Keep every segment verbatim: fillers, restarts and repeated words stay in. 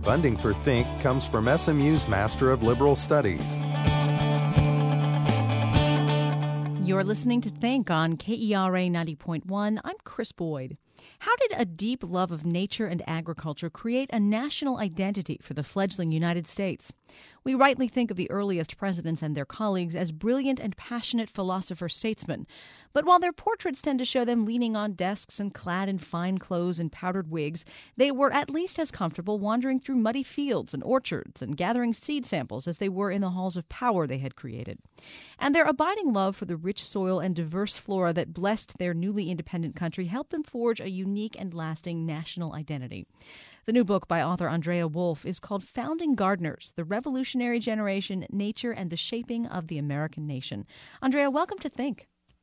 Funding for Think comes from S M U's Master of Liberal Studies. You're listening to Think on K E R A ninety point one. I'm Chris Boyd. How did a deep love of nature and agriculture create a national identity for the fledgling United States? We rightly think of the earliest presidents and their colleagues as brilliant and passionate philosopher-statesmen. But while their portraits tend to show them leaning on desks and clad in fine clothes and powdered wigs, they were at least as comfortable wandering through muddy fields and orchards and gathering seed samples as they were in the halls of power they had created. And their abiding love for the rich soil and diverse flora that blessed their newly independent country helped them forge a unique and lasting national identity. The new book by author Andrea Wulf is called Founding Gardeners, The Revolutionary Generation, Nature, and the Shaping of the American Nation. Andrea, welcome to Think.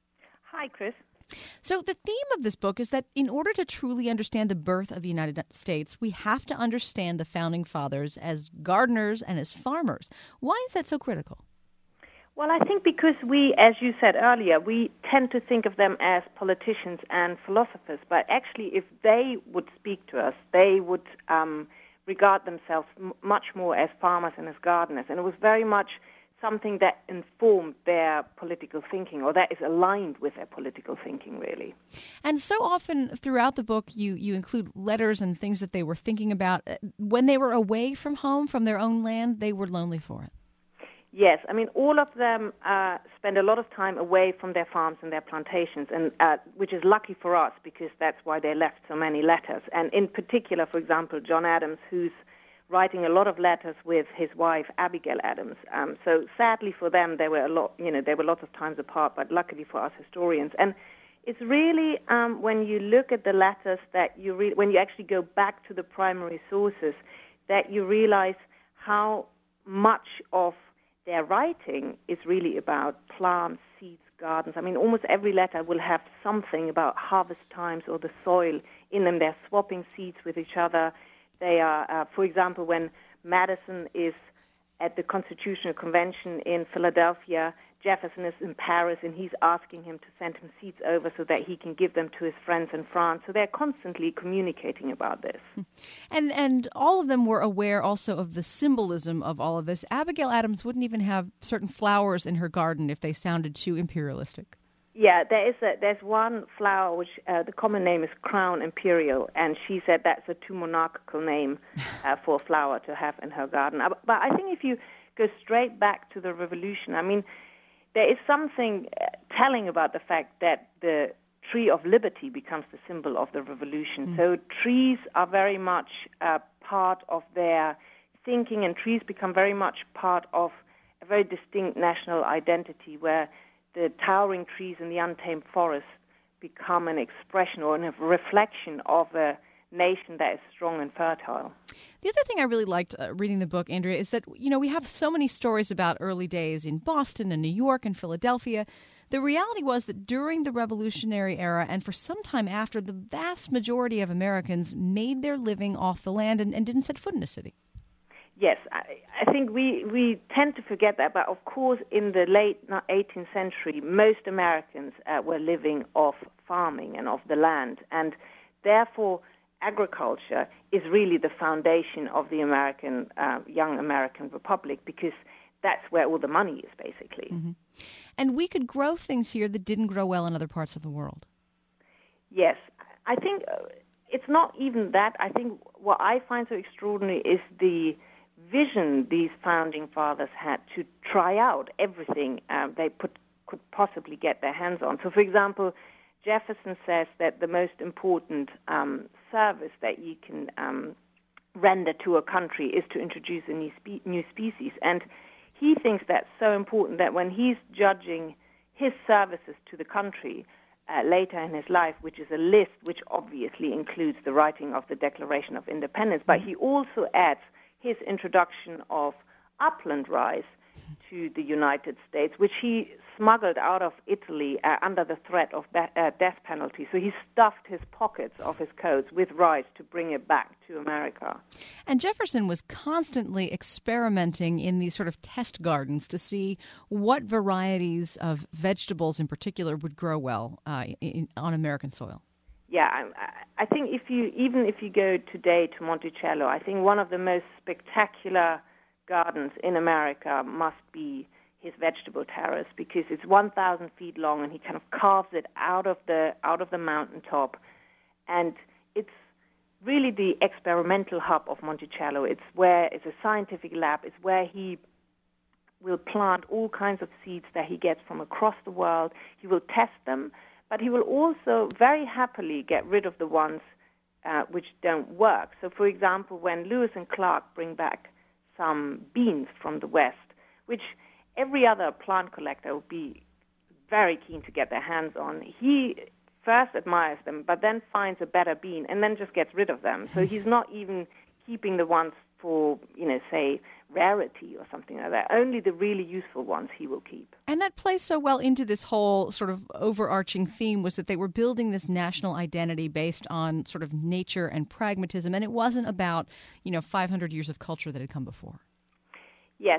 Hi, Chris. So the theme of this book is that in order to truly understand the birth of the United States, we have to understand the Founding Fathers as gardeners and as farmers. Why is that so critical? Well, I think because we, as you said earlier, we tend to think of them as politicians and philosophers, but actually if they would speak to us, they would um, regard themselves m- much more as farmers and as gardeners. And it was very much something that informed their political thinking, or that is aligned with their political thinking, really. And so often throughout the book, you, you include letters and things that they were thinking about. When they were away from home, from their own land, they were lonely for it. Yes, I mean, all of them uh, spend a lot of time away from their farms and their plantations, and uh, which is lucky for us because that's why they left so many letters. And in particular, for example, John Adams, who's writing a lot of letters with his wife, Abigail Adams. Um, so sadly for them, there were a lot, you know, there were lots of times apart, but luckily for us historians. And it's really um, when you look at the letters that you re- when you actually go back to the primary sources, that you realize how much of their writing is really about plants, seeds, gardens. I mean, almost every letter will have something about harvest times or the soil in them. They're swapping seeds with each other. They are, uh, for example, when Madison is at the Constitutional Convention in Philadelphia, Jefferson is in Paris, and he's asking him to send him seeds over so that he can give them to his friends in France. So they're constantly communicating about this. And and all of them were aware also of the symbolism of all of this. Abigail Adams wouldn't even have certain flowers in her garden if they sounded too imperialistic. Yeah, there is a, there's one flower which uh, the common name is Crown Imperial, and she said that's a too monarchical name uh, for a flower to have in her garden. Uh, but I think if you go straight back to the Revolution, I mean, there is something uh, telling about the fact that the tree of liberty becomes the symbol of the Revolution. Mm. So trees are very much uh, part of their thinking, and trees become very much part of a very distinct national identity where the towering trees in the untamed forest become an expression or a reflection of a nation that is strong and fertile. The other thing I really liked uh, reading the book, Andrea, is that, you know, we have so many stories about early days in Boston and New York and Philadelphia. The reality was that during the Revolutionary era and for some time after, the vast majority of Americans made their living off the land and, and didn't set foot in a city. Yes, I, I think we, we tend to forget that, but of course in the late eighteenth century, most Americans uh, were living off farming and off the land, and therefore agriculture is really the foundation of the American, uh, young American Republic, because that's where all the money is, basically. Mm-hmm. And we could grow things here that didn't grow well in other parts of the world. Yes, I think uh, it's not even that. I think what I find so extraordinary is the vision these founding fathers had to try out everything uh, they put, could possibly get their hands on. So, for example, Jefferson says that the most important um, service that you can um, render to a country is to introduce a new, spe- new species. And he thinks that's so important that when he's judging his services to the country uh, later in his life, which is a list which obviously includes the writing of the Declaration of Independence, but he also adds his introduction of upland rice to the United States, which he smuggled out of Italy uh, under the threat of be- uh, death penalty. So he stuffed his pockets of his coats with rice to bring it back to America. And Jefferson was constantly experimenting in these sort of test gardens to see what varieties of vegetables in particular would grow well uh, in, on American soil. Yeah, I, I think if you even if you go today to Monticello, I think one of the most spectacular gardens in America must be his vegetable terrace, because it's one thousand feet long, and he kind of carves it out of the out of the mountaintop, and it's really the experimental hub of Monticello. It's where it's a scientific lab. It's where he will plant all kinds of seeds that he gets from across the world. He will test them, but he will also very happily get rid of the ones uh, which don't work. So, for example, when Lewis and Clark bring back some beans from the West, which every other plant collector would be very keen to get their hands on, he first admires them, but then finds a better bean and then just gets rid of them. So he's not even keeping the ones for, you know, say, rarity or something like that. Only the really useful ones he will keep. And that plays so well into this whole sort of overarching theme, was that they were building this national identity based on sort of nature and pragmatism, and it wasn't about, you know, five hundred years of culture that had come before. Yes.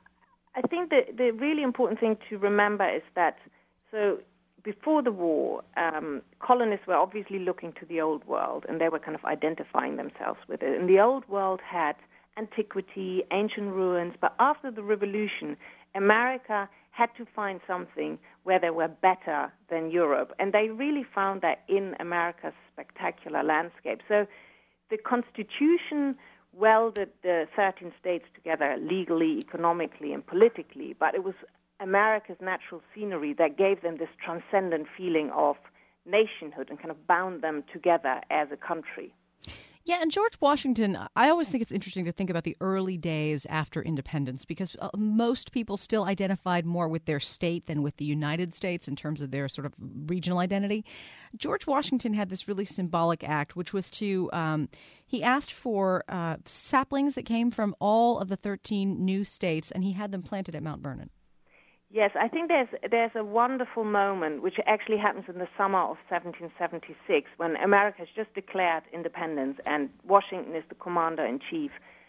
I, I think the, the really important thing to remember is that, so before the war, um, colonists were obviously looking to the Old World, and they were kind of identifying themselves with it. And the Old World had antiquity, ancient ruins, but after the Revolution, America had to find something where they were better than Europe, and they really found that in America's spectacular landscape. So the Constitution welded the thirteen states together legally, economically, and politically, but it was America's natural scenery that gave them this transcendent feeling of nationhood and kind of bound them together as a country. Yeah, and George Washington, I always think it's interesting to think about the early days after independence, because uh, most people still identified more with their state than with the United States in terms of their sort of regional identity. George Washington had this really symbolic act, which was to, um, he asked for uh, saplings that came from all of the thirteen new states, and he had them planted at Mount Vernon. Yes, I think there's there's a wonderful moment which actually happens in the summer of seventeen seventy-six, when America has just declared independence and Washington is the commander-in-chief,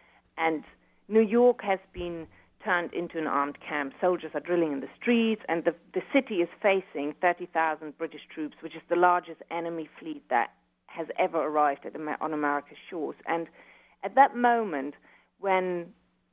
and New York has been turned into an armed camp. Soldiers are drilling in the streets, and the, the city is facing thirty thousand British troops, which is the largest enemy fleet that has ever arrived at, on America's shores. And at that moment, when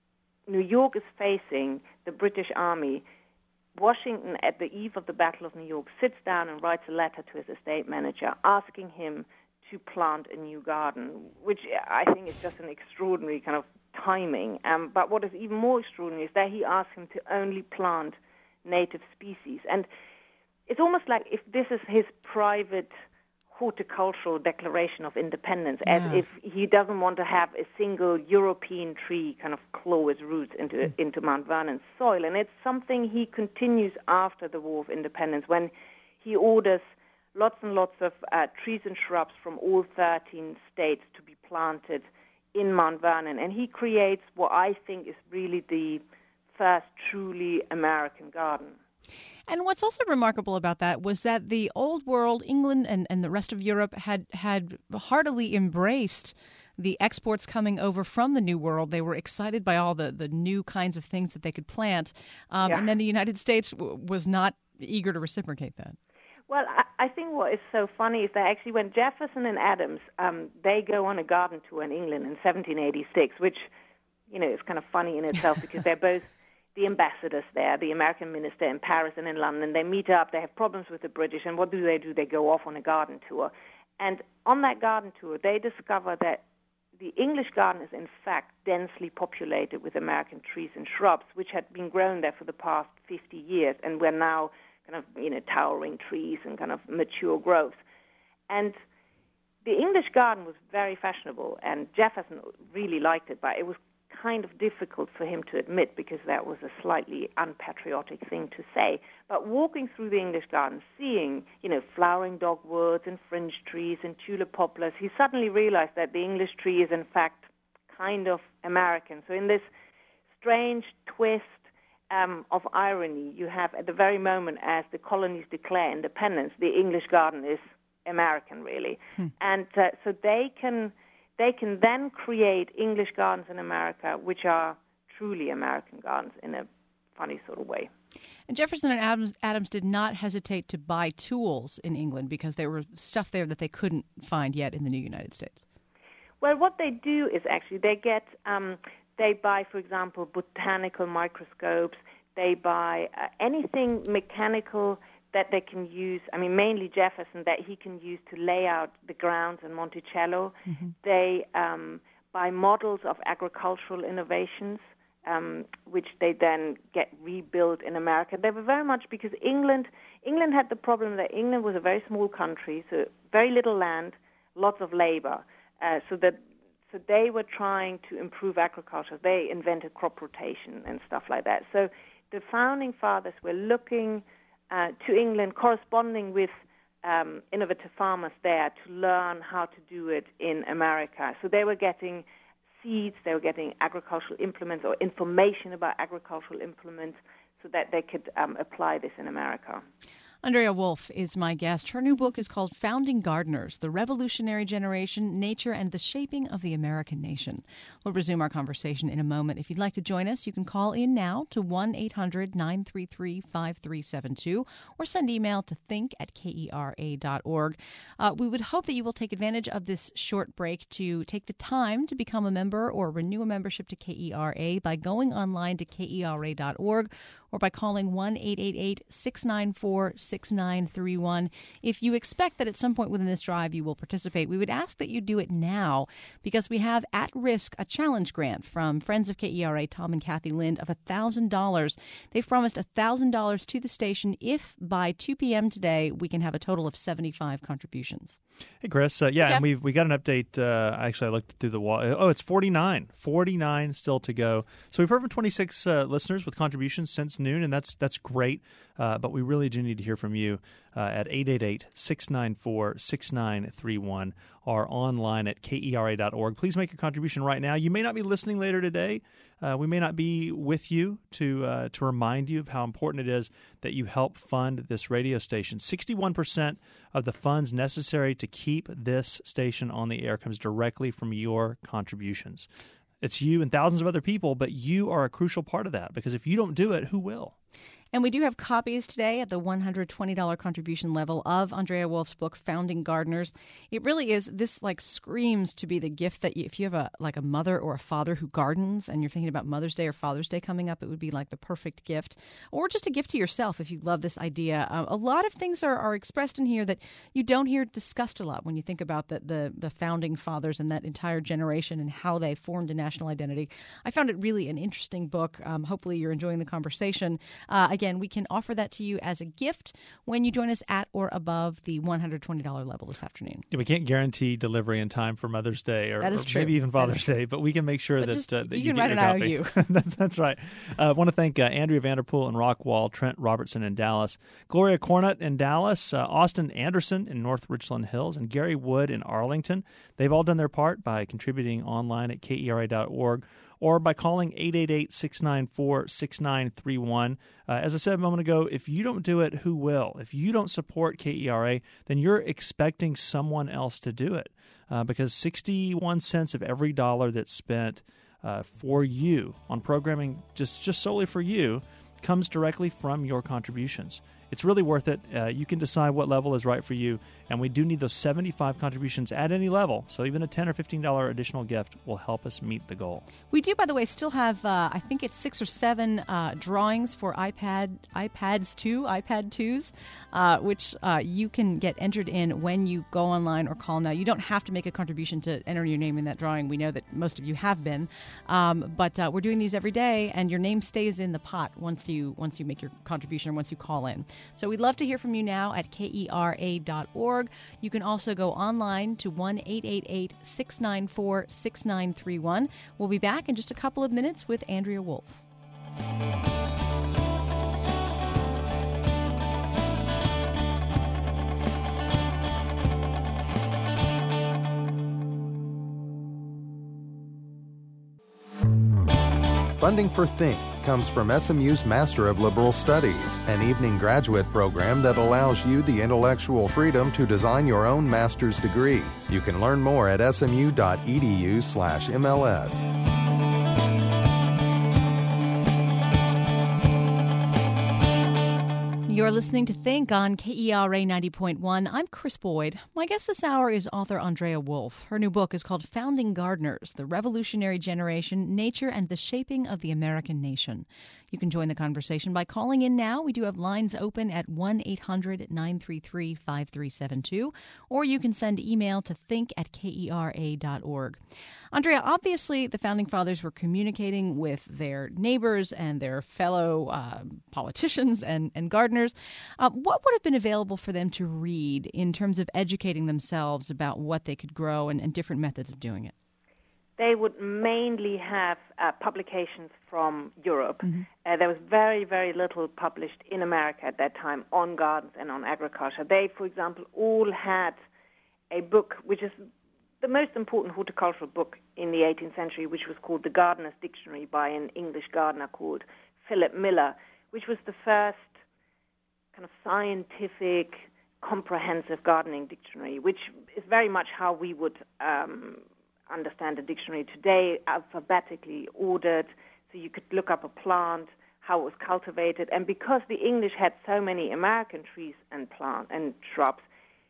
New York is facing the British Army, Washington, at the eve of the Battle of New York, sits down and writes a letter to his estate manager asking him to plant a new garden, which I think is just an extraordinary kind of timing. Um, but what is even more extraordinary is that he asks him to only plant native species. And it's almost like if this is his private horticultural declaration of independence, as yeah. if he doesn't want to have a single European tree kind of claw its roots into mm. into Mount Vernon's soil. And it's something he continues after the War of Independence, when he orders lots and lots of uh, trees and shrubs from all thirteen states to be planted in Mount Vernon. And he creates what I think is really the first truly American garden. And what's also remarkable about that was that the old world, England and, and the rest of Europe, had, had heartily embraced the exports coming over from the New World. They were excited by all the, the new kinds of things that they could plant. Um, yeah. And then the United States w- was not eager to reciprocate that. Well, I, I think what is so funny is that actually when Jefferson and Adams, um, they go on a garden tour in England in seventeen eighty-six, which, you know, is kind of funny in itself because they're both the ambassadors there, the American minister in Paris and in London. They meet up, they have problems with the British, and what do they do? They go off on a garden tour. And on that garden tour, they discover that the English garden is in fact densely populated with American trees and shrubs, which had been grown there for the past fifty years, and were now kind of, you know, towering trees and kind of mature growth. And the English garden was very fashionable, and Jefferson really liked it, but it was kind of difficult for him to admit because that was a slightly unpatriotic thing to say. But walking through the English garden, seeing, you know, flowering dogwoods and fringe trees and tulip poplars, he suddenly realized that the English tree is in fact kind of American. So in this strange twist um, of irony, you have at the very moment as the colonies declare independence, the English garden is American, really. Hmm. And uh, so they can... They can then create English gardens in America, which are truly American gardens in a funny sort of way. And Jefferson and Adams, Adams did not hesitate to buy tools in England because there were stuff there that they couldn't find yet in the new United States. Well, what they do is actually they get, um, they buy, for example, botanical microscopes. They buy uh, anything mechanical that they can use. I mean, mainly Jefferson, that he can use to lay out the grounds in Monticello. Mm-hmm. They um, buy models of agricultural innovations, um, which they then get rebuilt in America. They were very much because England, England had the problem that England was a very small country, so very little land, lots of labor. Uh, so that so they were trying to improve agriculture. They invented crop rotation and stuff like that. So the founding fathers were looking Uh, to England, corresponding with um, innovative farmers there to learn how to do it in America. So they were getting seeds, they were getting agricultural implements or information about agricultural implements so that they could um, apply this in America. Andrea Wulf is my guest. Her new book is called Founding Gardeners, The Revolutionary Generation, Nature, and the Shaping of the American Nation. We'll resume our conversation in a moment. If you'd like to join us, you can call in now to one eight hundred nine three three five three seven two or send email to think at kera dot org. Uh, we would hope that you will take advantage of this short break to take the time to become a member or renew a membership to K E R A by going online to kera dot org or by calling one eight eight eight six nine four six nine three one. If you expect that at some point within this drive you will participate, we would ask that you do it now because we have at risk a challenge grant from Friends of K E R A, Tom and Kathy Lind, of one thousand dollars. They've promised one thousand dollars to the station if by two p.m. today we can have a total of seventy-five contributions. Hey, Chris. Uh, yeah, Jeff? and we we got an update. Uh, actually, I looked through the wall. Oh, it's forty-nine. forty-nine still to go. So we've heard from twenty-six uh, listeners with contributions since noon, and that's that's great. Uh, but we really do need to hear from you uh, at eight eight eight six nine four six nine three one or online at kera dot org. Please make a contribution right now. You may not be listening later today. Uh, we may not be with you to uh, to remind you of how important it is that you help fund this radio station. sixty-one percent of the funds necessary to keep this station on the air comes directly from your contributions. It's you and thousands of other people, but you are a crucial part of that because if you don't do it, who will? And we do have copies today at the one hundred twenty dollars contribution level of Andrea Wulf's book, Founding Gardeners. It really is, this like screams to be the gift that you, if you have a like a mother or a father who gardens and you're thinking about Mother's Day or Father's Day coming up, it would be like the perfect gift. Or just a gift to yourself if you love this idea. Uh, a lot of things are, are expressed in here that you don't hear discussed a lot when you think about the, the, the founding fathers and that entire generation and how they formed a national identity. I found it really an interesting book. Um, hopefully you're enjoying the conversation. Uh, Again, we can offer that to you as a gift when you join us at or above the one hundred twenty dollars level this afternoon. Yeah, we can't guarantee delivery in time for Mother's Day or, that is or true. maybe even Father's Day, but we can make sure but that, just, uh, that you, you, can get write your an I O copy. U. that's, that's right. I uh, want to thank uh, Andrea Vanderpool in Rockwall, Trent Robertson in Dallas, Gloria Cornutt in Dallas, uh, Austin Anderson in North Richland Hills, and Gary Wood in Arlington. They've all done their part by contributing online at kera dot org. Or by calling eight eight eight six nine four six nine three one. Uh, as I said a moment ago, if you don't do it, who will? If you don't support K E R A, then you're expecting someone else to do it. Uh, because sixty-one cents of every dollar that's spent uh, for you on programming, just, just solely for you, comes directly from your contributions. It's really worth it. Uh, you can decide what level is right for you, and we do need those seventy-five contributions at any level, so even a ten dollars or fifteen dollars additional gift will help us meet the goal. We do, by the way, still have, uh, I think it's six or seven uh, drawings for iPad, iPads two, iPad twos, uh, which uh, you can get entered in when you go online or call now. You don't have to make a contribution to enter your name in that drawing. We know that most of you have been, um, but uh, we're doing these every day, and your name stays in the pot once you once you make your contribution or once you call in. So we'd love to hear from you now at kera dot org. You can also go online to one eight eight eight six nine four six nine three one. We'll be back in just a couple of minutes with Andrea Wulf. Funding for Think comes from S M U's Master of Liberal Studies, an evening graduate program that allows you the intellectual freedom to design your own master's degree. You can learn more at smu dot e d u slash M L S. You're listening to Think on K E R A ninety point one. I'm Chris Boyd. My guest this hour is author Andrea Wulf. Her new book is called Founding Gardeners, The Revolutionary Generation, Nature and the Shaping of the American Nation. You can join the conversation by calling in now. We do have lines open at one eight hundred nine three three five three seven two, or you can send email to think at K E R A dot org. Andrea, obviously the Founding Fathers were communicating with their neighbors and their fellow uh, politicians and, and gardeners. Uh, what would have been available for them to read in terms of educating themselves about what they could grow and, and different methods of doing it? They would mainly have uh, publications from Europe. Mm-hmm. Uh, there was very, very little published in America at that time on gardens and on agriculture. They, for example, all had a book, which is the most important horticultural book in the eighteenth century, which was called The Gardener's Dictionary by an English gardener called Philip Miller, which was the first kind of scientific, comprehensive gardening dictionary, which is very much how we would um, understand a dictionary today, alphabetically ordered, so you could look up a plant, how it was cultivated. And because the English had so many American trees and plant and shrubs,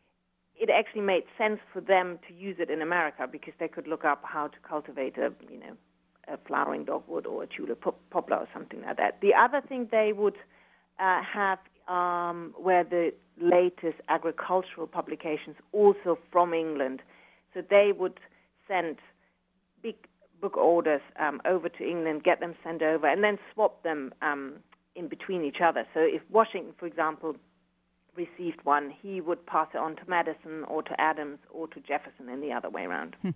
it actually made sense for them to use it in America because they could look up how to cultivate a, you know, a flowering dogwood or a tulip poplar or something like that. The other thing they would uh, have um, were the latest agricultural publications, also from England. So they would send big book orders um, over to England, get them sent over, and then swap them um, in between each other. So if Washington, for example, received one, he would pass it on to Madison or to Adams or to Jefferson and the other way around. Hmm.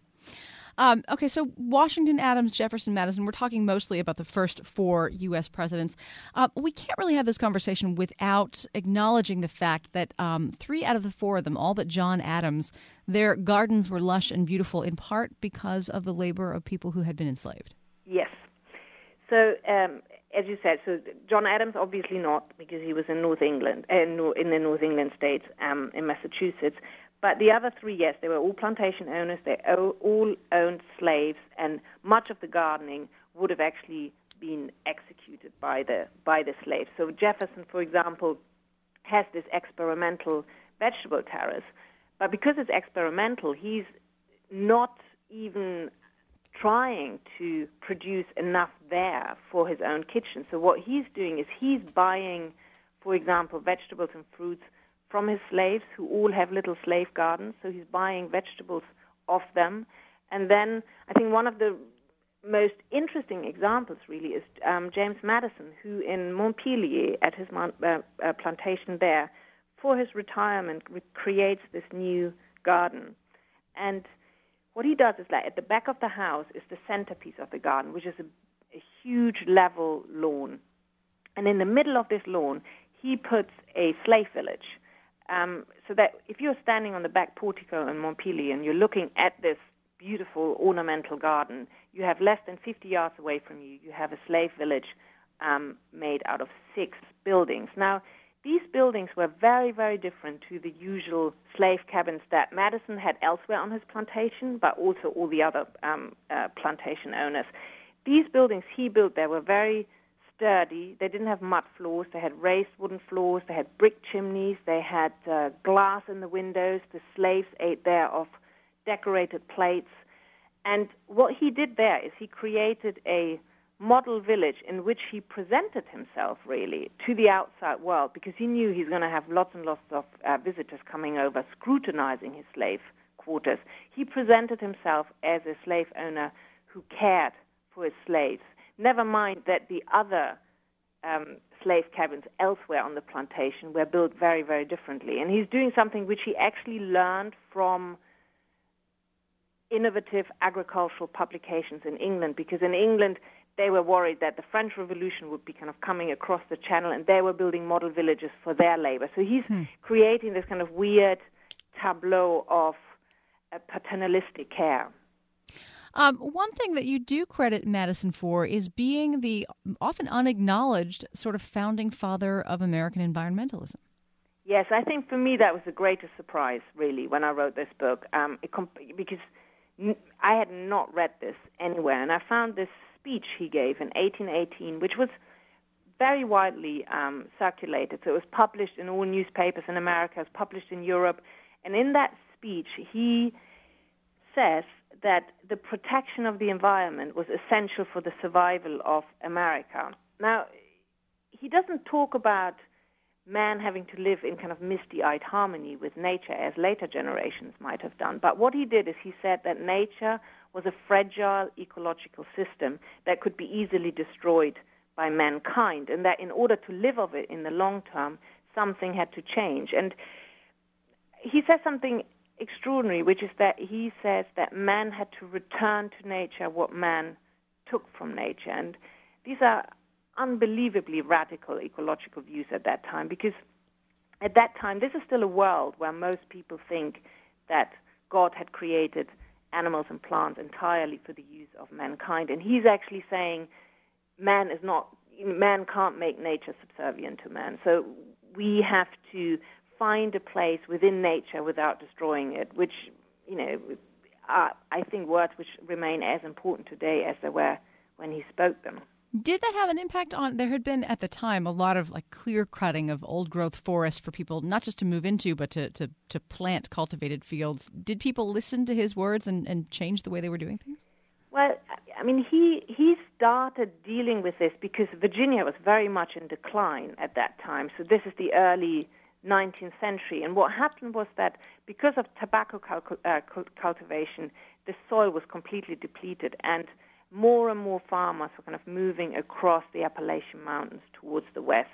Um, okay, so Washington, Adams, Jefferson, Madison, we're talking mostly about the first four U S presidents. Uh, we can't really have this conversation without acknowledging the fact that um, three out of the four of them, all but John Adams, their gardens were lush and beautiful in part because of the labor of people who had been enslaved. Yes. So, um, as you said, so John Adams obviously not, because he was in North England, uh, in the North England states, um, in Massachusetts. But the other three, yes, they were all plantation owners. They all owned slaves, and much of the gardening would have actually been executed by the by the slaves. So Jefferson, for example, has this experimental vegetable terrace, but because it's experimental, he's not even trying to produce enough there for his own kitchen. So what he's doing is he's buying, for example, vegetables and fruits from his slaves, who all have little slave gardens. So he's buying vegetables off them. And then I think one of the most interesting examples really is um, James Madison, who in Montpelier, at his uh, uh, plantation there, for his retirement, re- creates this new garden. And what he does is, like, at the back of the house is the centerpiece of the garden, which is a, a huge level lawn. And in the middle of this lawn, he puts a slave village. Um, so that if you're standing on the back portico in Montpelier and you're looking at this beautiful ornamental garden, you have less than fifty yards away from you, you have a slave village um, made out of six buildings. Now, these buildings were very, very different to the usual slave cabins that Madison had elsewhere on his plantation, but also all the other um, uh, plantation owners. These buildings he built there were very sturdy. They didn't have mud floors. They had raised wooden floors. They had brick chimneys. They had uh, glass in the windows. The slaves ate there off decorated plates. And what he did there is he created a model village in which he presented himself, really, to the outside world, because he knew he's going to have lots and lots of uh, visitors coming over, scrutinizing his slave quarters. He presented himself as a slave owner who cared for his slaves. Never mind that the other um, slave cabins elsewhere on the plantation were built very, very differently. And he's doing something which he actually learned from innovative agricultural publications in England, because in England they were worried that the French Revolution would be kind of coming across the channel, and they were building model villages for their labor. So he's hmm. creating this kind of weird tableau of uh, paternalistic care. Um, one thing that you do credit Madison for is being the often unacknowledged sort of founding father of American environmentalism. Yes, I think for me that was the greatest surprise, really, when I wrote this book, um, it comp- because n- I had not read this anywhere, and I found this speech he gave in eighteen eighteen, which was very widely um, circulated. So it was published in all newspapers in America, it was published in Europe. And in that speech, he says that the protection of the environment was essential for the survival of America. Now, he doesn't talk about man having to live in kind of misty-eyed harmony with nature, as later generations might have done. But what he did is he said that nature was a fragile ecological system that could be easily destroyed by mankind, and that in order to live of it in the long term, something had to change. And he says something extraordinary, which is that he says that man had to return to nature what man took from nature. And these are unbelievably radical ecological views at that time, because at that time, this is still a world where most people think that God had created animals and plants entirely for the use of mankind. And he's actually saying man is not, man can't make nature subservient to man. So we have to find a place within nature without destroying it, which, you know, are, I think, words which remain as important today as they were when he spoke them. Did that have an impact on, there had been at the time a lot of like clear cutting of old growth forest for people not just to move into, but to, to, to plant cultivated fields. Did people listen to his words and, and change the way they were doing things? Well, I mean, he he started dealing with this because Virginia was very much in decline at that time. So this is the early nineteenth century. And what happened was that because of tobacco cul- uh, cultivation, the soil was completely depleted, and more and more farmers were kind of moving across the Appalachian Mountains towards the west.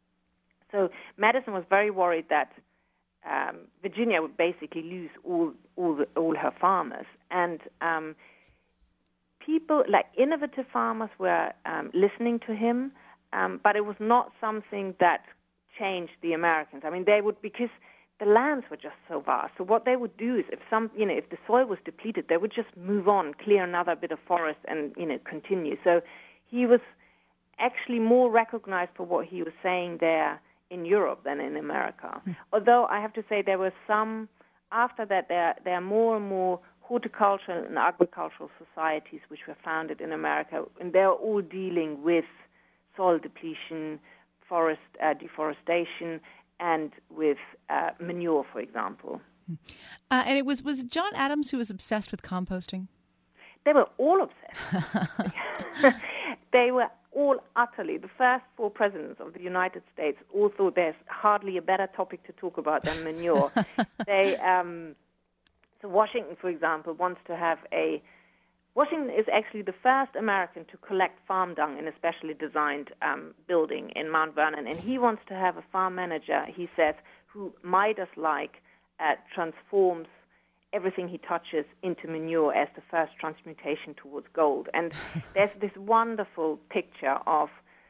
So Madison was very worried that um, Virginia would basically lose all all, the, all her farmers. And um, people, like innovative farmers, were um, listening to him, um, but it was not something that changed the Americans. I mean, they would, because the lands were just so vast. So what they would do is, if some, you know, if the soil was depleted, they would just move on, clear another bit of forest, and you know, continue. So he was actually more recognized for what he was saying there in Europe than in America. Mm. Although I have to say, there were some after that. There there are more and more horticultural and agricultural societies which were founded in America, and they're all dealing with soil depletion, forest uh, deforestation, and with uh, manure, for example. Uh, and it was, was John Adams who was obsessed with composting? They were all obsessed. They were all utterly, the first four presidents of the United States all thought there's hardly a better topic to talk about than manure. they, um, so Washington, for example, wants to have a Washington is actually the first American to collect farm dung in a specially designed um, building in Mount Vernon, and he wants to have a farm manager, he says, who Midas-like uh, transforms everything he touches into manure as the first transmutation towards gold. And there's this wonderful picture of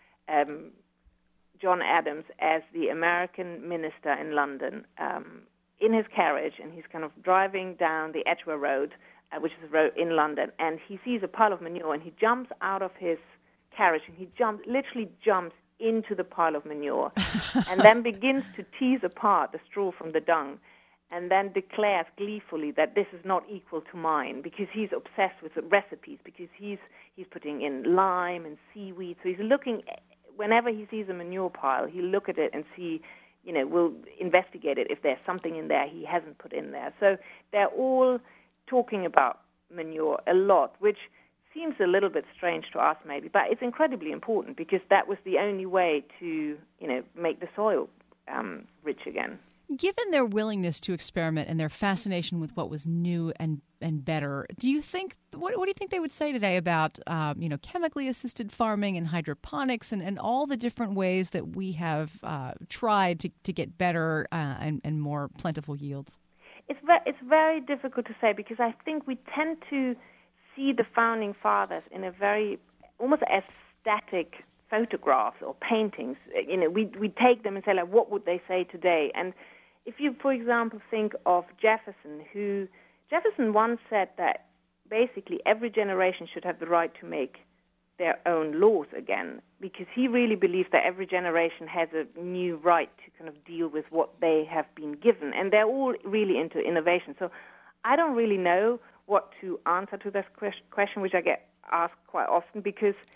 um, John Adams as the American minister in London um, in his carriage, and he's kind of driving down the Edgware Road, Uh, which is a road in London, and he sees a pile of manure, and he jumps out of his carriage, and he jumps, literally jumps into the pile of manure, and then begins to tease apart the straw from the dung, and then declares gleefully that this is not equal to mine, because he's obsessed with the recipes, because he's he's putting in lime and seaweed, so he's looking, whenever he sees a manure pile, he'll look at it and see, you know, we'll investigate it if there's something in there he hasn't put in there. So they're all talking about manure a lot, which seems a little bit strange to us maybe, but it's incredibly important because that was the only way to, you know, make the soil um, rich again. Given their willingness to experiment and their fascination with what was new and, and better, do you think, what, what do you think they would say today about, um, you know, chemically assisted farming and hydroponics and, and all the different ways that we have uh, tried to, to get better uh, and, and more plentiful yields? It's very, it's very difficult to say because I think we tend to see the founding fathers in a very almost as static photographs or paintings. You know, we we take them and say, like, what would they say today? And if you, for example, think of Jefferson, who Jefferson once said that basically every generation should have the right to make their own laws again, because he really believes that every generation has a new right to kind of deal with what they have been given, and they're all really into innovation. So I don't really know what to answer to this question, which I get asked quite often, because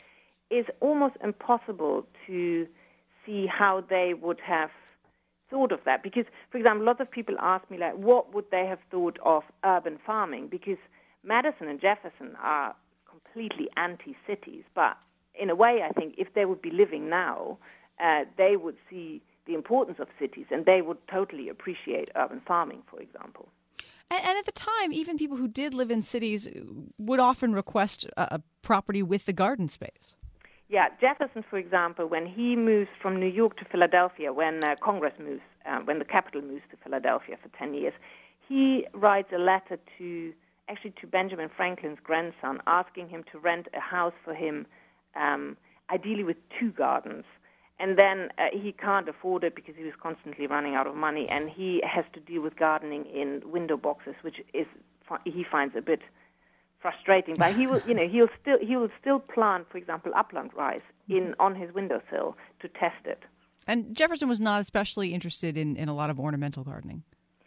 is almost impossible to see how they would have thought of that. Because, for example, lots of people ask me, like, what would they have thought of urban farming? Because Madison and Jefferson are completely anti-cities, but in a way, I think if they would be living now, uh, they would see the importance of cities, and they would totally appreciate urban farming, for example. And, and at the time, even people who did live in cities would often request a, a property with the garden space. Yeah, Jefferson, for example, when he moves from New York to Philadelphia, when uh, Congress moves, uh, when the capital moves to Philadelphia for ten years, he writes a letter to, actually to Benjamin Franklin's grandson, asking him to rent a house for him, um, ideally with two gardens. And then uh, he can't afford it because he was constantly running out of money, and he has to deal with gardening in window boxes, which is he finds a bit frustrating. But he will, you know, he'll still he will still plant, for example, upland rice in on his windowsill to test it. And Jefferson was not especially interested in, in a lot of ornamental gardening.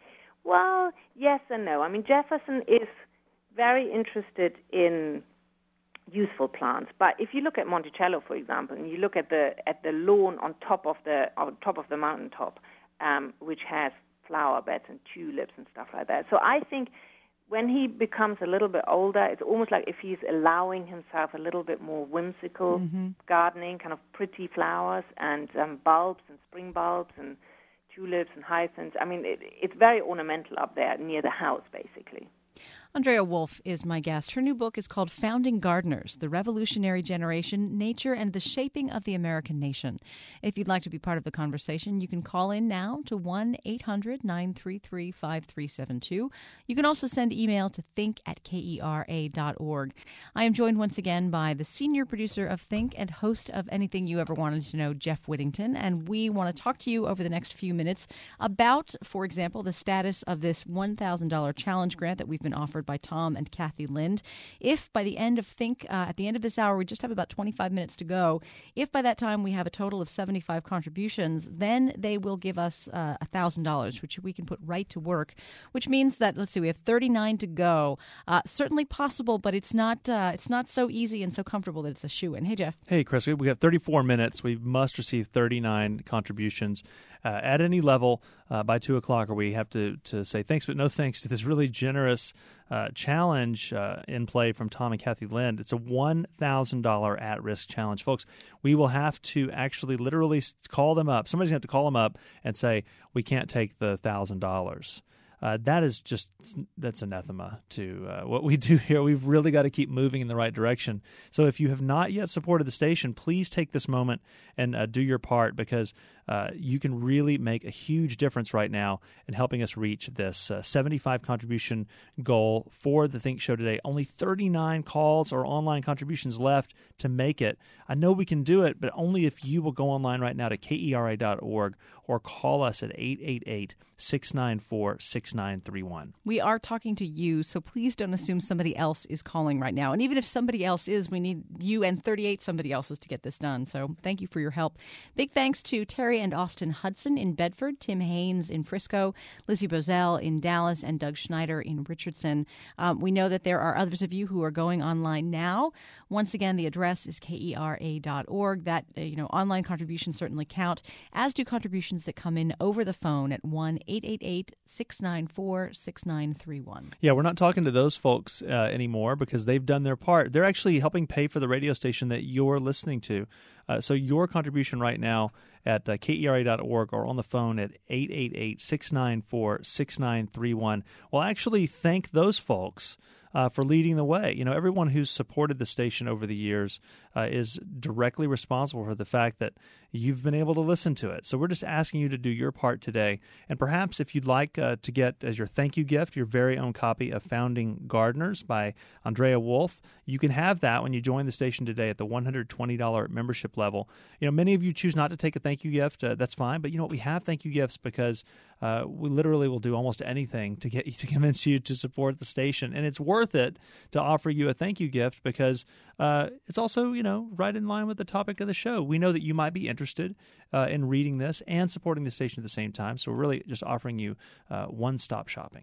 Well, yes and no. I mean, Jefferson is very interested in useful plants. But if you look at Monticello, for example, and you look at the at the lawn on top of the on top of the mountaintop, um, which has flower beds and tulips and stuff like that. So I think when he becomes a little bit older, it's almost like if he's allowing himself a little bit more whimsical mm-hmm. gardening, kind of pretty flowers and um, bulbs and spring bulbs and tulips and hyacinths. I mean, it, it's very ornamental up there near the house, basically. Andrea Wulf is my guest. Her new book is called Founding Gardeners, The Revolutionary Generation, Nature and the Shaping of the American Nation. If you'd like to be part of the conversation, you can call in now to one eight hundred nine three three five three seven two. You can also send email to think at kera dot org. I am joined once again by the senior producer of Think and host of Anything You Ever Wanted to Know, Jeff Whittington, and we want to talk to you over the next few minutes about, for example, the status of this one thousand dollars challenge grant that we've been offered by Tom and Kathy Lind. If by the end of Think, uh, at the end of this hour, we just have about twenty-five minutes to go, if by that time we have a total of seventy-five contributions, then they will give us uh, one thousand dollars, which we can put right to work, which means that, let's see, we have thirty-nine to go. Uh, certainly possible, but it's not uh, it's not so easy and so comfortable that it's a shoo-in. Hey, Jeff. Hey, Chris. We have thirty-four minutes. We must receive thirty-nine contributions uh, at any level uh, by two o'clock, or we have to, to say thanks, but no thanks to this really generous Uh, challenge uh, in play from Tom and Kathy Lind. It's a one thousand dollars at-risk challenge. Folks, we will have to actually literally call them up. Somebody's going to have to call them up and say, we can't take the one thousand dollars. Uh, that is just, that's anathema to uh, what we do here. We've really got to keep moving in the right direction. So if you have not yet supported the station, please take this moment and uh, do your part, because uh, you can really make a huge difference right now in helping us reach this uh, seventy-five contribution goal for the Think Show today. Only thirty-nine calls or online contributions left to make it. I know we can do it, but only if you will go online right now to kera dot org or call us at eight eight eight, six nine four, six nine three one. We are talking to you, so please don't assume somebody else is calling right now. And even if somebody else is, we need you and thirty-eight somebody else's to get this done. So thank you for your help. Big thanks to Terry and Austin Hudson in Bedford, Tim Haynes in Frisco, Lizzie Bozell in Dallas, and Doug Schneider in Richardson. Um, we know that there are others of you who are going online now. Once again, the address is kera dot org. That, uh, you know, online contributions certainly count, as do contributions that come in over the phone at one eight eight eight, six nine four, six nine three one. Yeah, we're not talking to those folks uh, anymore because they've done their part. They're actually helping pay for the radio station that you're listening to. Uh, so your contribution right now at uh, kera dot org or on the phone at eight eight eight, six nine four, six nine three one will actually thank those folks Uh, for leading the way. You know, everyone who's supported the station over the years uh, is directly responsible for the fact that you've been able to listen to it. So we're just asking you to do your part today. And perhaps if you'd like uh, to get as your thank you gift your very own copy of Founding Gardeners by Andrea Wulf, you can have that when you join the station today at the one hundred twenty dollars membership level. You know, many of you choose not to take a thank you gift. Uh, that's fine. But you know what? We have thank you gifts because uh, we literally will do almost anything to get you to convince you to support the station. And it's worth it to offer you a thank you gift because uh, it's also, you know, right in line with the topic of the show. We know that you might be interested uh, in reading this and supporting the station at the same time. So we're really just offering you uh, one-stop shopping.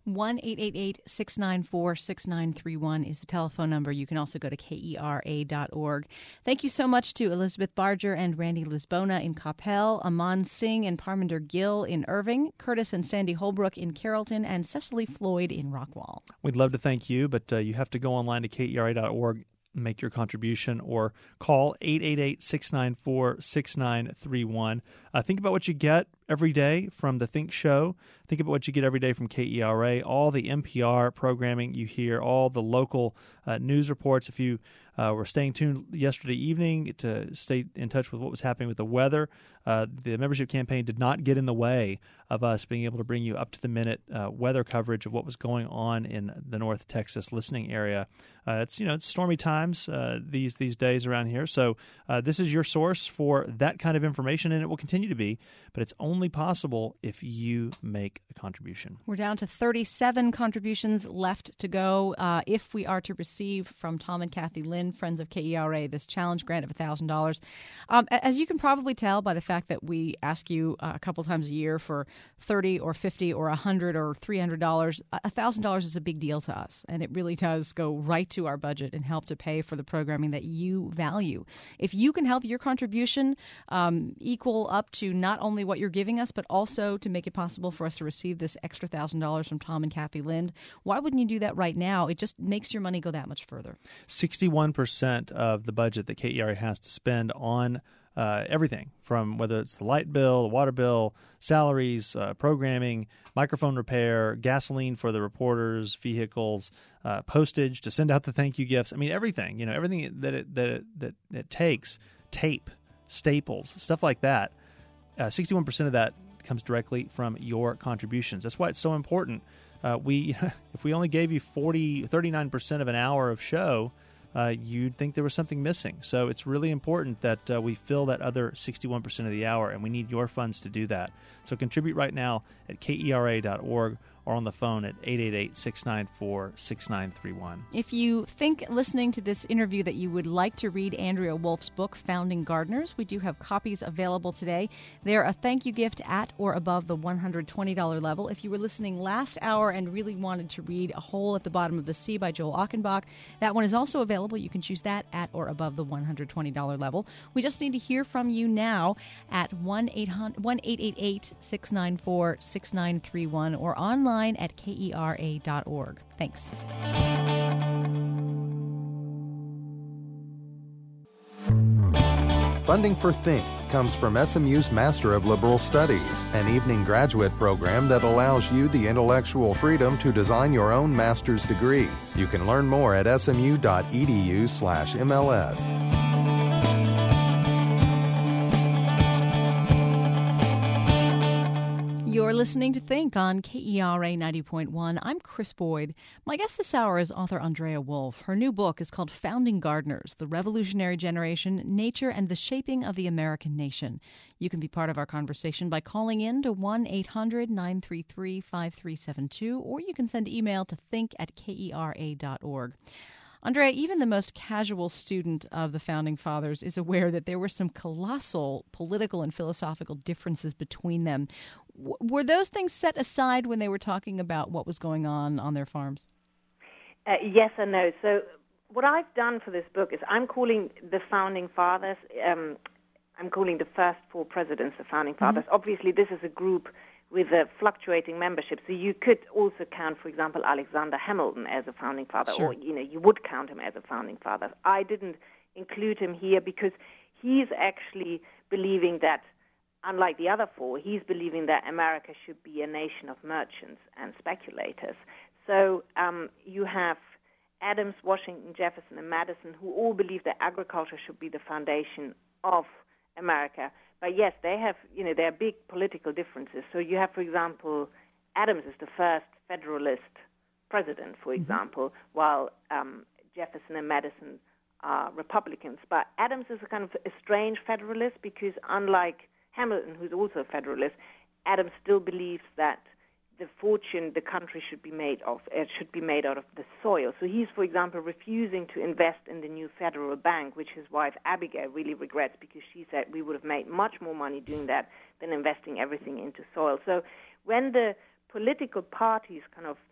one eight eight eight, six nine four, six nine three one is the telephone number. You can also go to K E R A dot org. Thank you so much to Elizabeth Barger and Randy Lisbona in Coppell, Aman Singh and Parminder Gill in Irving, Curtis and Sandy Holbrook in Carrollton, and Cecily Floyd in Rockwall. We'd love to thank you, but uh, you have to go online to K E R A dot org, make your contribution, or call eight eight eight, six nine four, six nine three one. Uh, think about what you get every day from the Think Show. Think about what you get every day from K E R A, all the N P R programming you hear, all the local uh, news reports. If you uh, were staying tuned yesterday evening to stay in touch with what was happening with the weather, uh, the membership campaign did not get in the way of us being able to bring you up-to-the-minute uh, weather coverage of what was going on in the North Texas listening area. Uh, it's, you know, it's stormy times uh, these these days around here, so uh, this is your source for that kind of information, and it will continue to be, but it's only possible if you make a contribution. We're down to thirty-seven contributions left to go uh, if we are to receive from Tom and Kathy Lynn, Friends of K E R A, this challenge grant of one thousand dollars. Um, as you can probably tell by the fact that we ask you uh, a couple times a year for thirty or fifty or one hundred or three hundred dollars, one thousand dollars is a big deal to us, and it really does go right to our budget and help to pay for the programming that you value. If you can help your contribution um, equal up to not only what you're giving us, but also to make it possible for us to receive this extra one thousand dollars from Tom and Kathy Lind, why wouldn't you do that right now? It just makes your money go that much further. sixty-one percent of the budget that K E R A has to spend on uh, everything, from whether it's the light bill, the water bill, salaries, uh, programming, microphone repair, gasoline for the reporters' vehicles, uh, postage to send out the thank you gifts. I mean, everything, you know, everything that it, that it, that it takes, tape, staples, stuff like that. Uh, sixty-one percent of that comes directly from your contributions. That's why it's so important. Uh, we, if we only gave you forty, thirty-nine percent of an hour of show, uh, you'd think there was something missing. So it's really important that uh, we fill that other sixty-one percent of the hour, and we need your funds to do that. So contribute right now at K E R A dot org or on the phone at eight eight eight, six nine four, six nine three one. If you think listening to this interview that you would like to read Andrea Wolf's book, Founding Gardeners, we do have copies available today. They're a thank you gift at or above the one hundred twenty dollars level. If you were listening last hour and really wanted to read A Hole at the Bottom of the Sea by Joel Achenbach, that one is also available. You can choose that at or above the one hundred twenty dollars level. We just need to hear from you now at one eight eight eight, six nine four, six nine three one or online at K E R A dot org. Thanks. Funding for Think comes from S M U's Master of Liberal Studies, an evening graduate program that allows you the intellectual freedom to design your own master's degree. You can learn more at smu.edu slash MLS. You're listening to Think on K E R A ninety point one. I'm Chris Boyd. My guest this hour is author Andrea Wolf. Her new book is called Founding Gardeners, The Revolutionary Generation, Nature and the Shaping of the American Nation. You can be part of our conversation by calling in to one eight hundred, nine three three, five three seven two, or you can send email to think at K E R A dot org. Andrea, even the most casual student of the Founding Fathers is aware that there were some colossal political and philosophical differences between them. W- were those things set aside when they were talking about what was going on on their farms? Uh, yes and no. So what I've done for this book is I'm calling the Founding Fathers, um, I'm calling the first four presidents the Founding Fathers. Mm-hmm. Obviously, this is a group with a fluctuating membership. So you could also count, for example, Alexander Hamilton as a founding father, sure. or, you know, you would count him as a founding father. I didn't include him here because he's actually believing that, unlike the other four, he's believing that America should be a nation of merchants and speculators. So um, you have Adams, Washington, Jefferson, and Madison, who all believe that agriculture should be the foundation of America. But yes, they have, you know, there are big political differences. So you have, for example, Adams is the first Federalist president, for example, mm-hmm. while um, Jefferson and Madison are Republicans. But Adams is a kind of a strange Federalist because unlike Hamilton, who's also a Federalist, Adams still believes that the fortune the country should be made of, it should be made out of the soil. So he's, for example, refusing to invest in the new federal bank, which his wife Abigail really regrets because she said we would have made much more money doing that than investing everything into soil. So when the political parties kind of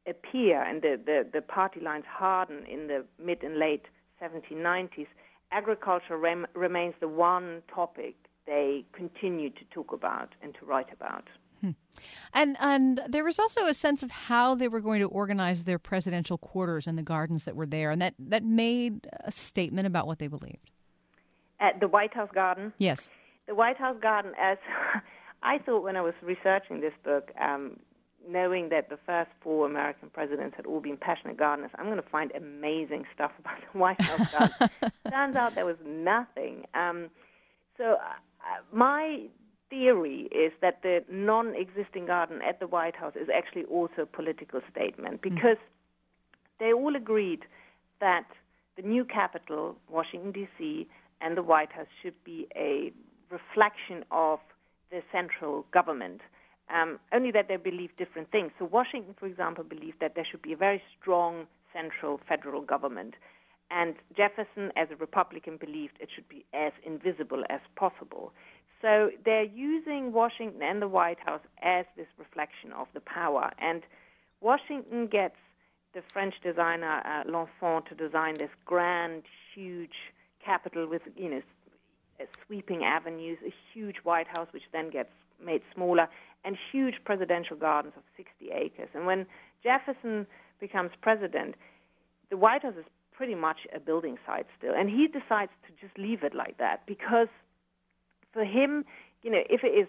appear and the, the, the party lines harden in the mid and late seventeen nineties, agriculture rem- remains the one topic they continue to talk about and to write about. Hmm. And and there was also a sense of how they were going to organize their presidential quarters and the gardens that were there, and that, that made a statement about what they believed. At the White House garden? Yes. The White House garden, as I thought when I was researching this book, um, knowing that the first four American presidents had all been passionate gardeners, I'm going to find amazing stuff about the White House garden. Turns out there was nothing. Um, so uh, my theory is that the non-existing garden at the White House is actually also a political statement, because mm. they all agreed that the new capital, Washington, D C, and the White House should be a reflection of the central government, um, only that they believe different things. So Washington, for example, believed that there should be a very strong central federal government, and Jefferson, as a Republican, believed it should be as invisible as possible. So they're using Washington and the White House as this reflection of the power. And Washington gets the French designer uh, L'Enfant to design this grand, huge capital with, you know, sweeping avenues, a huge White House, which then gets made smaller, and huge presidential gardens of sixty acres. And when Jefferson becomes president, the White House is pretty much a building site still. And he decides to just leave it like that because for him, you know, if it is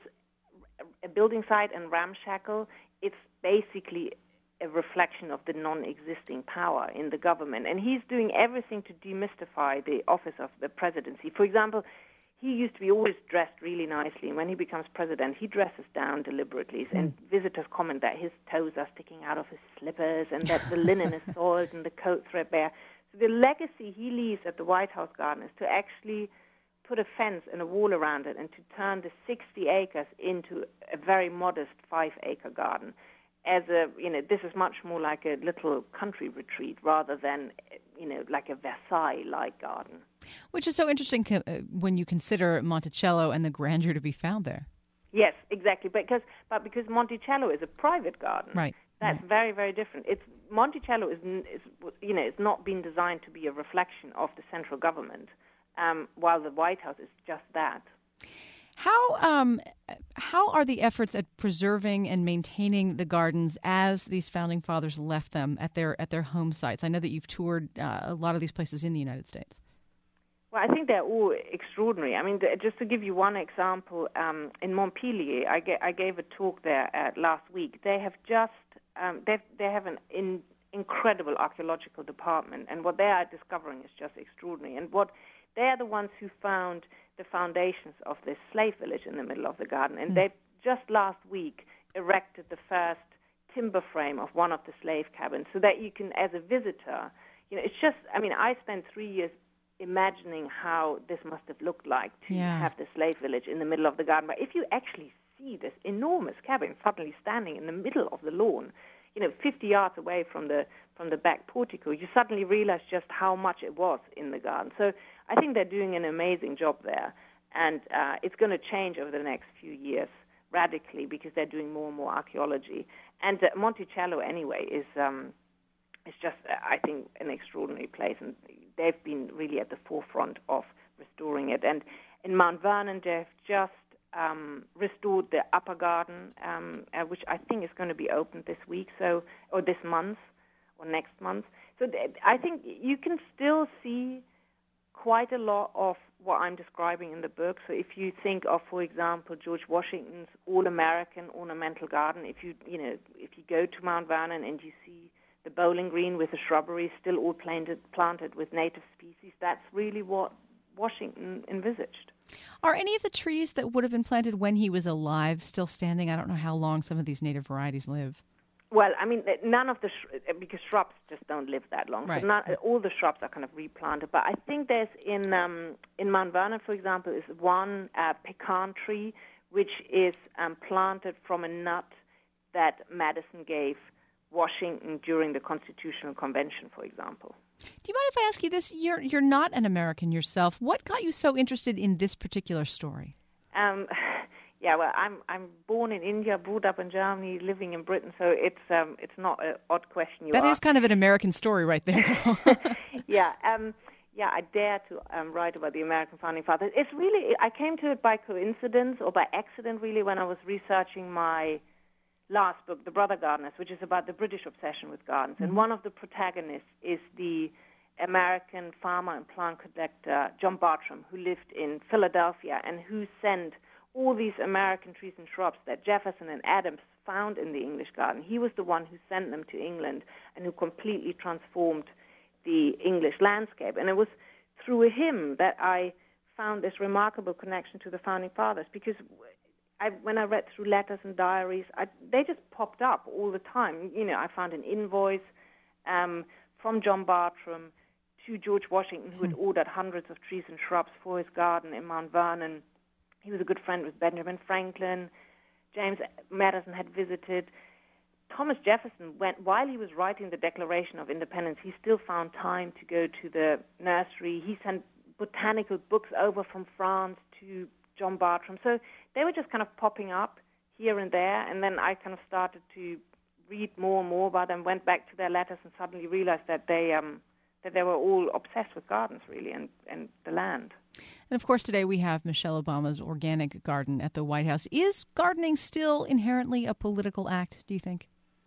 a building site and ramshackle, it's basically a reflection of the non-existing power in the government. And he's doing everything to demystify the office of the presidency. For example, he used to be always dressed really nicely, and when he becomes president, he dresses down deliberately, mm. and visitors comment that his toes are sticking out of his slippers and that the linen is soiled and the coat threadbare. So the legacy he leaves at the White House garden is to actually put a fence and a wall around it and to turn the sixty acres into a very modest five-acre garden. As a, you know, this is much more like a little country retreat rather than, you know, like a Versailles-like garden. Which is so interesting when you consider Monticello and the grandeur to be found there. Yes, exactly. Because, but because Monticello is a private garden, right? That's right. very, very different. It's Monticello is, is, you know, it's not been designed to be a reflection of the central government, um, while the White House is just that. How um, how are the efforts at preserving and maintaining the gardens as these founding fathers left them at their at their home sites? I know that you've toured uh, a lot of these places in the United States. Well, I think they're all extraordinary. I mean, just to give you one example, um, in Montpellier, I, ga- I gave a talk there uh, last week. They have just um, they they have an in, incredible archaeological department, and what they are discovering is just extraordinary. And what they are the ones who found the foundations of this slave village in the middle of the garden. And mm. they just last week erected the first timber frame of one of the slave cabins so that you can, as a visitor, you know, it's just, I mean, I spent three years imagining how this must have looked like to yeah. have the slave village in the middle of the garden. But if you actually see this enormous cabin suddenly standing in the middle of the lawn, you know, fifty yards away from the from the back portico, you suddenly realize just how much it was in the garden. So I think they're doing an amazing job there, and uh, it's going to change over the next few years radically because they're doing more and more archaeology. And uh, Monticello, anyway, is um, is just, uh, I think, an extraordinary place, and they've been really at the forefront of restoring it. And in Mount Vernon, they've just um, restored the upper garden, um, uh, which I think is going to be opened this week, so or this month or next month. So th- I think you can still see quite a lot of what I'm describing in the book. So if you think of, for example, George Washington's All-American Ornamental Garden, if you you know if you go to Mount Vernon and you see the Bowling Green with the shrubbery still all planted planted with native species, that's really what Washington envisaged. Are any of the trees that would have been planted when he was alive still standing? I don't know how long some of these native varieties live. Well, I mean, none of the, sh- because shrubs just don't live that long. Right. So not, all the shrubs are kind of replanted. But I think there's in um, in Mount Vernon, for example, is one uh, pecan tree, which is um, planted from a nut that Madison gave Washington during the Constitutional Convention, for example. Do you mind if I ask you this? You're, you're not an American yourself. What got you so interested in this particular story? Um Yeah, well, I'm I'm born in India, brought up in Germany, living in Britain, so it's um it's not an odd question you That ask. is kind of an American story right there. yeah, um, yeah, I dare to um, write about the American founding fathers. It's really, I came to it by coincidence or by accident, really, when I was researching my last book, The Brother Gardeners, which is about the British obsession with gardens. Mm-hmm. And one of the protagonists is the American farmer and plant collector John Bartram, who lived in Philadelphia and who sent all these American trees and shrubs that Jefferson and Adams found in the English garden. He was the one who sent them to England and who completely transformed the English landscape. And it was through him that I found this remarkable connection to the Founding Fathers, because I, when I read through letters and diaries, I, they just popped up all the time. You know, I found an invoice um, from John Bartram to George Washington, who had ordered hundreds of trees and shrubs for his garden in Mount Vernon. He was a good friend with Benjamin Franklin. James Madison had visited. Thomas Jefferson went, while he was writing the Declaration of Independence, he still found time to go to the nursery. He sent botanical books over from France to John Bartram. So they were just kind of popping up here and there, and then I kind of started to read more and more about them, went back to their letters, and suddenly realized that they um, that they were all obsessed with gardens, really, and, and the land. And, of course, today we have Michelle Obama's organic garden at the White House. Is gardening still inherently a political act, do you think?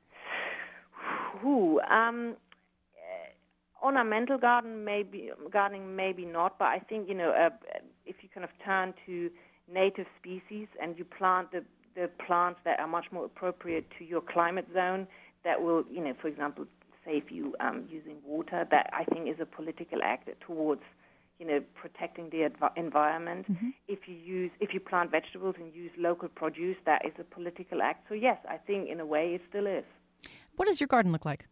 Ooh, um, ornamental garden maybe, gardening maybe not, but I think, you know, uh, if you kind of turn to native species and you plant the, the plants that are much more appropriate to your climate zone, that will, you know, for example, save you um, using water, that I think is a political act towards, you know, protecting the adv- environment. Mm-hmm. If you use, if you plant vegetables and use local produce, that is a political act. So yes, I think in a way it still is. What does your garden look like?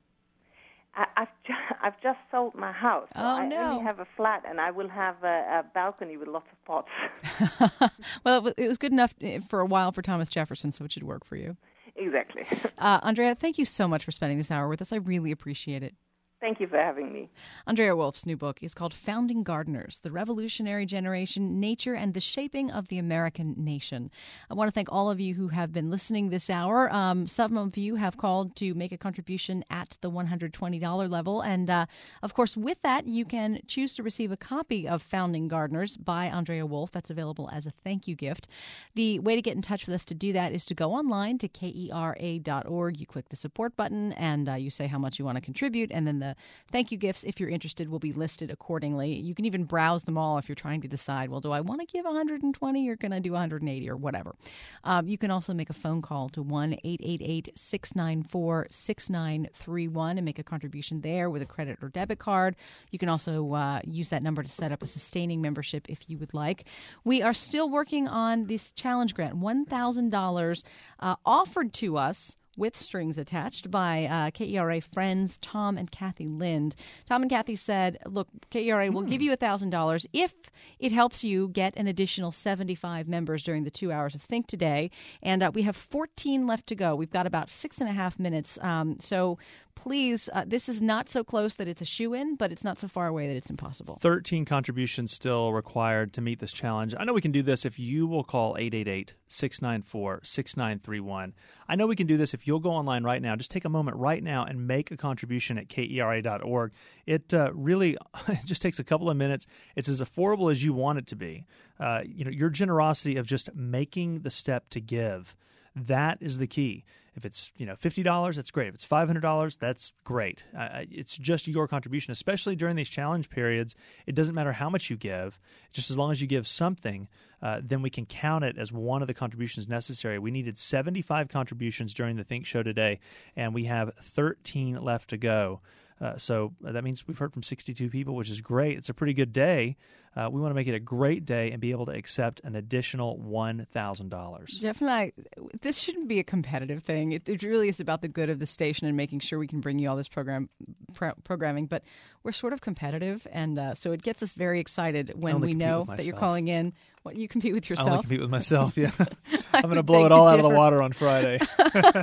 I, I've ju- I've just sold my house. So oh I no! I only have a flat, and I will have a, a balcony with lots of pots. Well, it was, it was good enough for a while for Thomas Jefferson, so it should work for you. Exactly. uh, Andrea, thank you so much for spending this hour with us. I really appreciate it. Thank you for having me. Andrea Wulf's new book is called Founding Gardeners, The Revolutionary Generation, Nature, and the Shaping of the American Nation. I want to thank all of you who have been listening this hour. Um, some of you have called to make a contribution at the one hundred twenty dollars level. And, uh, of course, with that, you can choose to receive a copy of Founding Gardeners by Andrea Wulf. That's available as a thank you gift. The way to get in touch with us to do that is to go online to K E R A dot org. You click the support button, and uh, you say how much you want to contribute, and then the thank you gifts, if you're interested, will be listed accordingly. You can even browse them all if you're trying to decide, well, do I want to give one hundred twenty or can I do one hundred eighty or whatever? Um, you can also make a phone call to one eight eight eight, six nine four, six nine three one and make a contribution there with a credit or debit card. You can also uh, use that number to set up a sustaining membership if you would like. We are still working on this challenge grant, one thousand dollars uh, offered to us with strings attached by uh, K E R A friends Tom and Kathy Lind. Tom and Kathy said, look, K E R A will give you one thousand dollars if it helps you get an additional seventy-five members during the two hours of Think Today. And uh, we have fourteen left to go. We've got about six and a half minutes. Um, so please, uh, this is not so close that it's a shoo-in, but it's not so far away that it's impossible. thirteen contributions still required to meet this challenge. I know we can do this if you will call eight eight eight, six nine four, six nine three one. I know we can do this if you'll go online right now. Just take a moment right now and make a contribution at K E R A dot org. It uh, really it just takes a couple of minutes. It's as affordable as you want it to be. Uh, you know, your generosity of just making the step to give, that is the key. If it's, you know, fifty dollars, that's great. If it's five hundred dollars, that's great. Uh, it's just your contribution, especially during these challenge periods. It doesn't matter how much you give. Just as long as you give something, uh, then we can count it as one of the contributions necessary. We needed seventy-five contributions during the Think Show today, and we have thirteen left to go. Uh, so that means we've heard from sixty-two people, which is great. It's a pretty good day. Uh, we want to make it a great day and be able to accept an additional one thousand dollars. Jeff and I, this shouldn't be a competitive thing. It, it really is about the good of the station and making sure we can bring you all this program pro- programming. But we're sort of competitive, and uh, so it gets us very excited when we know that you're calling in. What, you compete with yourself? I only compete with myself, yeah. I'm going to blow it all out of the water on Friday.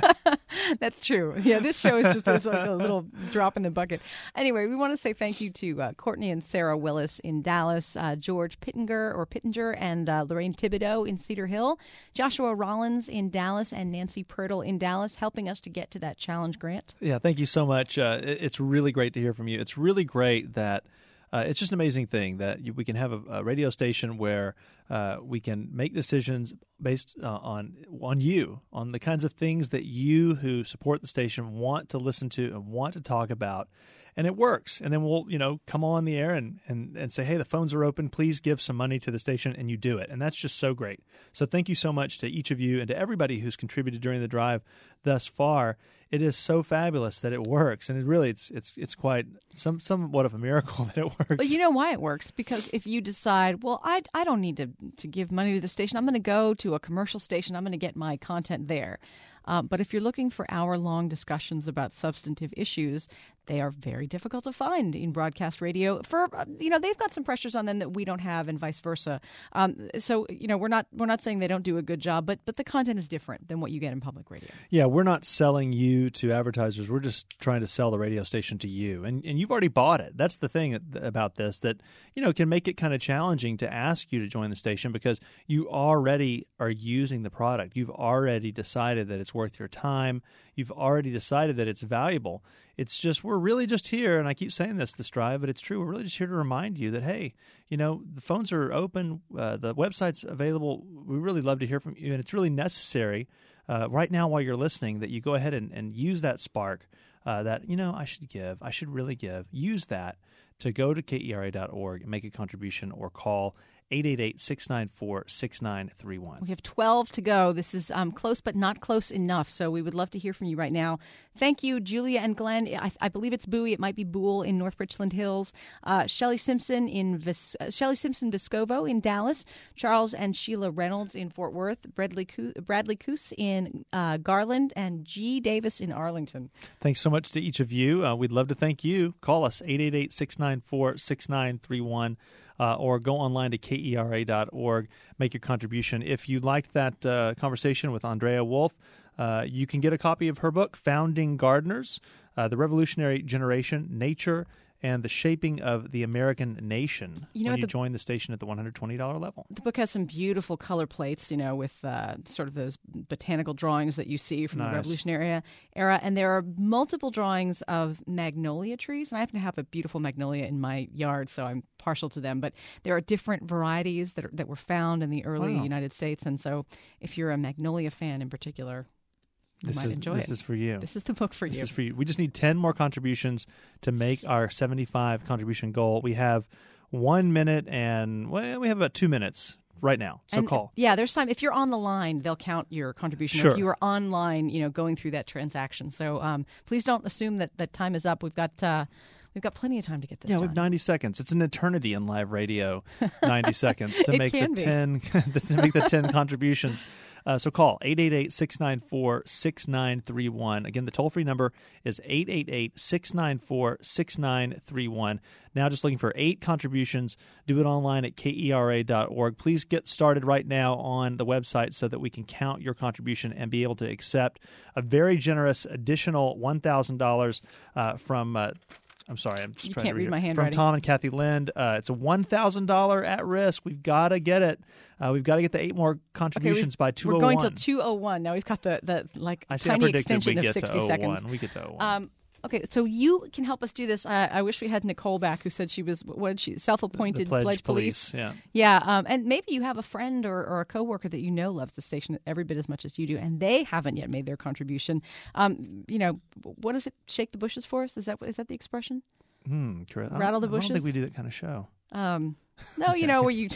That's true. Yeah, this show is just it's like a little drop in the bucket. Anyway, we want to say thank you to uh, Courtney and Sarah Willis in Dallas, uh, George Pittenger or Pittenger and uh, Lorraine Thibodeau in Cedar Hill, Joshua Rollins in Dallas, and Nancy Pirtle in Dallas, helping us to get to that challenge grant. Yeah, thank you so much. Uh, it- it's really great to hear from you. It's really great that Uh, it's just an amazing thing that you, we can have a, a radio station where uh, we can make decisions based uh, on on you, on the kinds of things that you who support the station want to listen to and want to talk about, and it works. And then we'll you know come on the air and, and, and say, hey, the phones are open. Please give some money to the station, and you do it. And that's just so great. So thank you so much to each of you and to everybody who's contributed during the drive thus far. It is so fabulous that it works, and it really it's it's it's quite some somewhat of a miracle that it works. But you know why it works? Because if you decide, well, I, I don't need to to give money to the station. I'm going to go to a commercial station. I'm going to get my content there. Um, but if you're looking for hour-long discussions about substantive issues, they are very difficult to find in broadcast radio. For you know, they've got some pressures on them that we don't have, and vice versa. Um, so you know, we're not we're not saying they don't do a good job, but but the content is different than what you get in public radio. Yeah, we're not selling you to advertisers. We're just trying to sell the radio station to you, and and you've already bought it. That's the thing about this that you know can make it kind of challenging to ask you to join the station because you already are using the product. You've already decided that it's worth your time. You've already decided that it's valuable. It's just, we're really just here, and I keep saying this, this drive, but it's true. We're really just here to remind you that, hey, you know, the phones are open, uh, the website's available. We really love to hear from you, and it's really necessary uh, right now while you're listening that you go ahead and, and use that spark uh, that, you know, I should give, I should really give. Use that to go to K E R A dot org and make a contribution or call eight eight eight, six nine four, six nine three one. We have twelve to go. This is um, close but not close enough, so we would love to hear from you right now. Thank you, Julia and Glenn. I, I believe it's Bowie. It might be Boole in North Richland Hills. Uh, Shelley Simpson in Vis- uh, Shelley Simpson Vescovo in Dallas. Charles and Sheila Reynolds in Fort Worth. Bradley Coo- Bradley Coos in uh, Garland, and G. Davis in Arlington. Thanks so much to each of you. Uh, we'd love to thank you. Call us eight eight eight, six nine four, six nine three one. Uh, or go online to K E R A dot org, make your contribution. If you liked that uh, conversation with Andrea Wolf, uh, you can get a copy of her book, Founding Gardeners, uh, The Revolutionary Generation, Nature, and the Shaping of the American Nation you know, when you the, join the station at the one hundred twenty dollars level. The book has some beautiful color plates, you know, with uh, sort of those botanical drawings that you see from Nice. the Revolutionary era. And there are multiple drawings of magnolia trees. And I happen to have a beautiful magnolia in my yard, so I'm partial to them. But there are different varieties that, are, that were found in the early Wow. United States. And so if you're a magnolia fan in particular, you This might is enjoy this it. is for you. This is the book for This you. is for you. We just need ten more contributions to make our seventy-five contribution goal. We have one minute and, well, we have about two minutes right now. So and, call. Yeah, there's time. If you're on the line, they'll count your contribution. Or Sure. if you are online, you know, going through that transaction. So um, please don't assume that, that time is up. We've got uh, we've got plenty of time to get this Yeah, done. we have ninety seconds. It's an eternity in live radio. ninety seconds to It make the can be. ten to make the ten contributions. Uh, so call eight eight eight, six nine four, six nine three one. Again, the toll free number is eight eight eight, six nine four, six nine three one. Now, just looking for eight contributions. Do it online at K E R A dot org. Please get started right now on the website so that we can count your contribution and be able to accept a very generous additional one thousand dollars uh, from. Uh, I'm sorry, I'm just You trying can't to read read my it. handwriting. From Tom and Kathy Lind. Uh, it's a one thousand dollars at risk. We've got to get it. Uh, we've got to get the eight more contributions by two oh one. We're going till two oh one. Now we've got the, the like I see. I tiny predicted we extension of get sixty to seconds. oh one. We get to oh one. Um, okay, so you can help us do this. Uh, I wish we had Nicole back, who said she was what did she self-appointed the pledge, pledge police. Yeah. Yeah, um, and maybe you have a friend or, or a coworker that you know loves the station every bit as much as you do, and they haven't yet made their contribution. Um, you know, what is it? Shake the bushes for us? Is that is that the expression? Hmm. Correct. I Rattle the don't- I don't think bushes? we do that kind of show. Um, no, you know, where you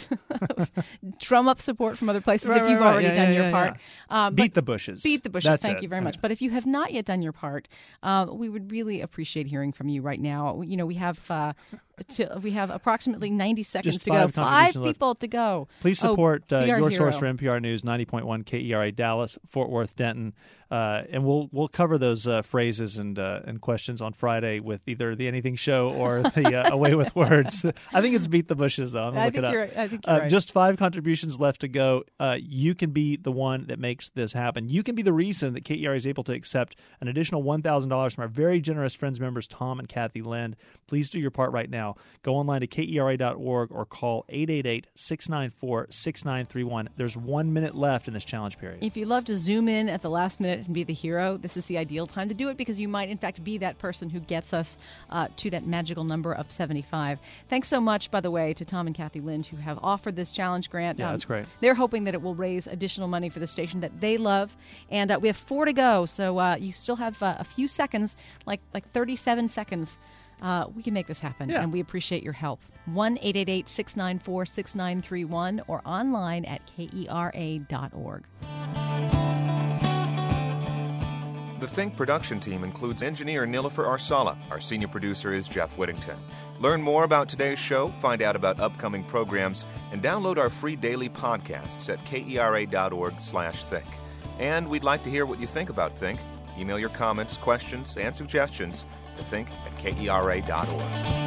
drum up support from other places Right, if you've right, right. already Yeah, done yeah, your yeah, part. Um, Beat but the bushes. beat the bushes. That's Thank it. you very much. But if you have not yet done your part, uh, we would really appreciate hearing from you right now. You know, we have uh, to, we have approximately ninety seconds Just to go. five Five contributions left. people to go. Please Oh, support uh, be our your hero. source for N P R News, ninety point one K E R A Dallas, Fort Worth, Denton, uh, and we'll we'll cover those uh, phrases and uh, and questions on Friday with either the Anything Show or the uh, Away with Words. I think it's Beat the Bushes. is, though. I'm going I to look think it up. you're, I think you're uh, right. Just five contributions left to go. Uh, you can be the one that makes this happen. You can be the reason that K E R A is able to accept an additional one thousand dollars from our very generous Friends members, Tom and Kathy Lind. Please do your part right now. Go online to K E R A dot org or call eight eight eight, six nine four, six nine three one. There's one minute left in this challenge period. If you love to zoom in at the last minute and be the hero, this is the ideal time to do it because you might, in fact, be that person who gets us uh, to that magical number of seventy-five. Thanks so much, by the way, to Tom and Kathy Lind, who have offered this challenge grant. Yeah, um, that's great. They're hoping that it will raise additional money for the station that they love. And uh, we have four to go, so uh, you still have uh, a few seconds, like like thirty-seven seconds. Uh, we can make this happen, Yeah. and we appreciate your help. one eight eight eight, six nine four, six nine three one or online at K E R A dot org. The Think production team includes engineer Nilofer Arsala. Our senior producer is Jeff Whittington. Learn more about today's show, find out about upcoming programs, and download our free daily podcasts at K E R A dot org slash think. And we'd like to hear what you think about Think. Email your comments, questions, and suggestions to think at K E R A dot org.